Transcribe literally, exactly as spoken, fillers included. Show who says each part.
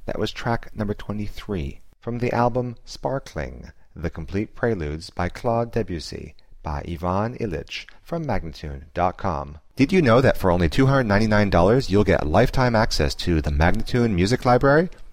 Speaker 1: That was track number twenty-three from the album Sparkling, The Complete Preludes by Claude Debussy by Ivan Illich from Magnatune dot com. Did you know that for only two hundred ninety-nine dollars you'll get lifetime access to the Magnatune Music Library?